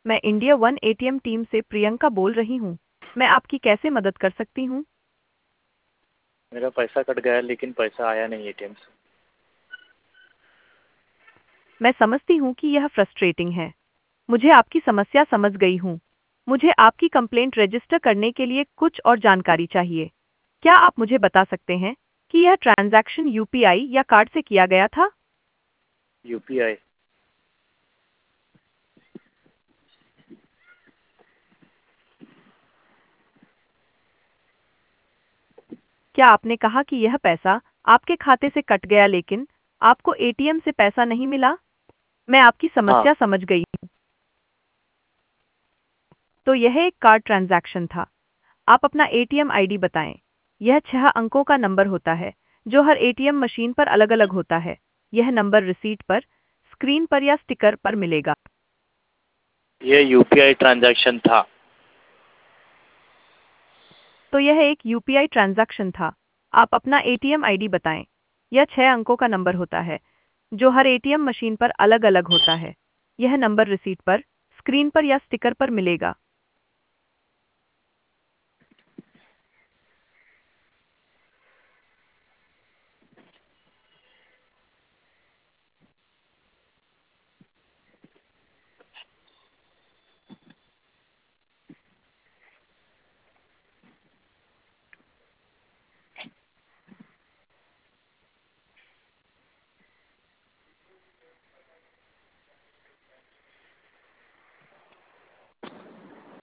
मैं India one ATM team से प्रियंका बोल रही हूँ। मैं आपकी कैसे मदद कर सकती हूँ? मेरा पैसा कट गया लेकिन पैसा आया नहीं एटीएम से। मैं समझती हूँ कि यह फ्रस्ट्रेटिंग है। मुझे आपकी समस्या समझ गई हूँ। मुझे आपकी कंप्लेंट रजिस्टर करने के लिए कुछ और जानकारी चाहिए। क्या आप मुझे बता सकते हैं कि यह ट्रांजैक्शन यूपीआई या कार्ड से किया गया था? यूपीआई। क्या आपने कहा कि यह पैसा आपके खाते से कट गया लेकिन आपको एटीएम से पैसा नहीं मिला? मैं आपकी हाँ। समस्या समझ गई हूँ। तो यह एक कार्ड ट्रांजैक्शन था। आप अपना एटीएम आईडी बताएं। यह 6 अंकों का नंबर होता है जो हर एटीएम मशीन पर अलग-अलग होता है। यह नंबर रिसीट पर, स्क्रीन पर या स्टिकर पर मिलेगा। ये यूपीआई ट्रांजैक्शन था। तो यह एक यूपीआई ट्रांजैक्शन था। आप अपना एटीएम आईडी बताएं। यह 6 अंकों का नंबर होता है जो हर एटीएम मशीन पर अलग-अलग होता है। यह नंबर रिसीट पर, स्क्रीन पर या स्टिकर पर मिलेगा।